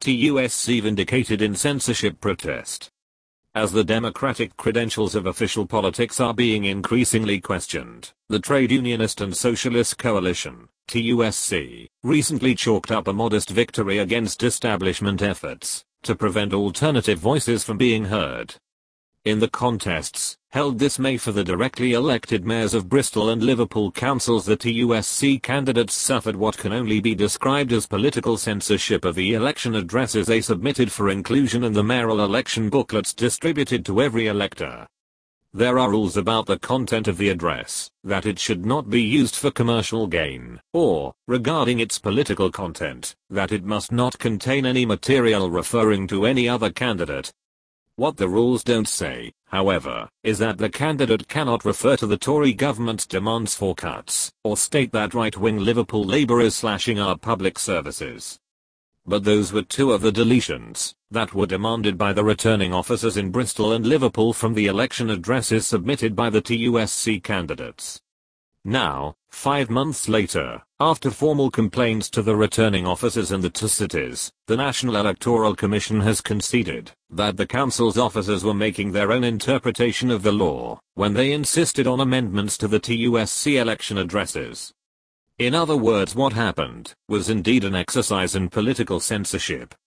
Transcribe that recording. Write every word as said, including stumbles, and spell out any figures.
T U S C vindicated in censorship protest. As the democratic credentials of official politics are being increasingly questioned, the Trade Unionist and Socialist Coalition, T U S C, recently chalked up a modest victory against establishment efforts to prevent alternative voices from being heard. In the contests, held this May for the directly elected mayors of Bristol and Liverpool councils, the T U S C candidates suffered what can only be described as political censorship of the election addresses they submitted for inclusion in the mayoral election booklets distributed to every elector. There are rules about the content of the address, that it should not be used for commercial gain, or, regarding its political content, that it must not contain any material referring to any other candidate. What the rules don't say, however, is that the candidate cannot refer to the Tory government's demands for cuts, or state that right-wing Liverpool Labour is slashing our public services. But those were two of the deletions that were demanded by the returning officers in Bristol and Liverpool from the election addresses submitted by the T U S C candidates. Now, five months later, after formal complaints to the returning officers in the two cities, the National Electoral Commission has conceded that the council's officers were making their own interpretation of the law when they insisted on amendments to the T U S C election addresses. In other words, what happened was indeed an exercise in political censorship,